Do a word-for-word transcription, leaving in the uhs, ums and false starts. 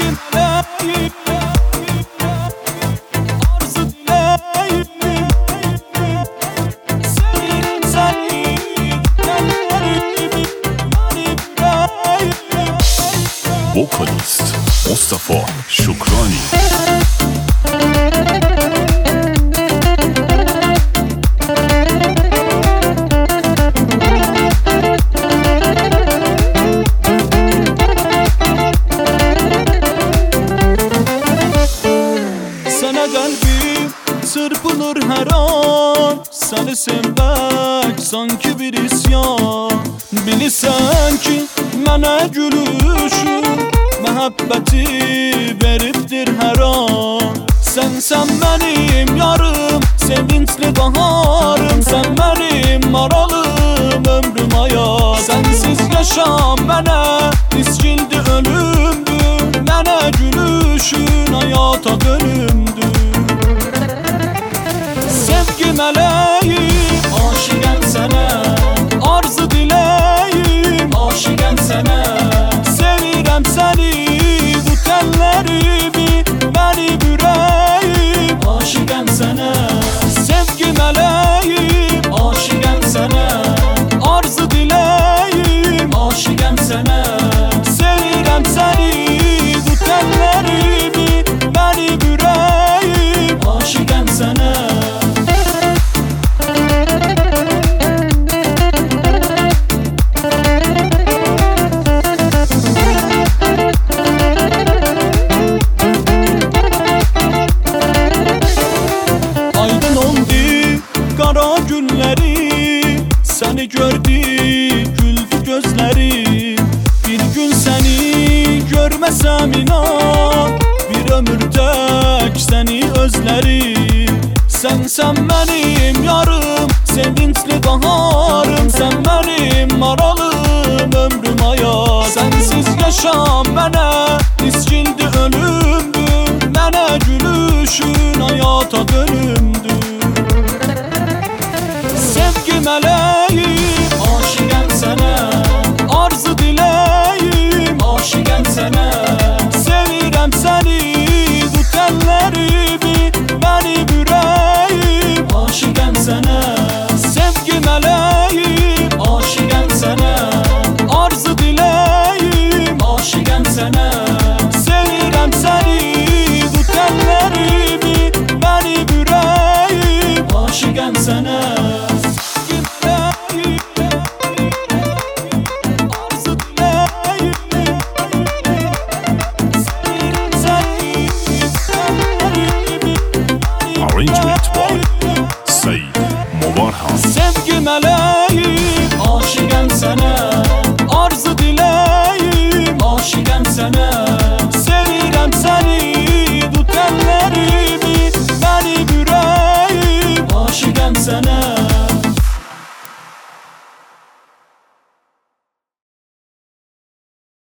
meleğim, arzu dileğim. Senin seni ellerimi, beni yüreğim. Vokalist Mustafa Şukrani. Sana kalbim çırpınır her an, seni sevmek sanki bir isyan. Bilirsen ki mənə gülüşün məhəbbəti veribdir hər an. Sen sen benim yarım, sevinçli baharım. Sen benim maralım, ömrüm hayat. Sensiz yaşam mənə iskildi ölümdür. Mənə gülüşün hayata dönümdür. Sevgi meleğim, aşıqəm sənə, arzu diləyim, aşıqəm sənə. Sevirəm səni, tut əllərimi, bəni bürəyim, aşıqəm sənə. Sevgi meleğim, aşıqəm sənə, arzu diləyim, aşıqəm sənə. Sevirəm səni, tut əllərimi, bəni bürəyim, aşıqəm sənə. Aydın oldu qara günləri, səni gördü güldü gözləri. Bir gün səni görməsəm inan, bir ömür tək səni özlərim. Sen sen benim yarım, sevinçli baharım. Sen benim maralım, ömrüm hayat. Sensiz yaşam mənə iskildi ölümdür. Mənə gülüşün hayata dönümdür. Sevgi meleğim, aşıqəm sənə, arzu diləyim, aşıqəm sənə. Sevirəm səni, tut əllərimi, bəni bürəyim, aşıqəm sənə. Sevgi meleğim, aşıqəm sənə, arzu diləyim, aşıqəm sənə. Sevirəm səni, tut əllərimi, bəni bürəyim, aşıqəm sənə. Arrangement by Said Mubarhan. Sevgi meleğim, aşıqəm sənə.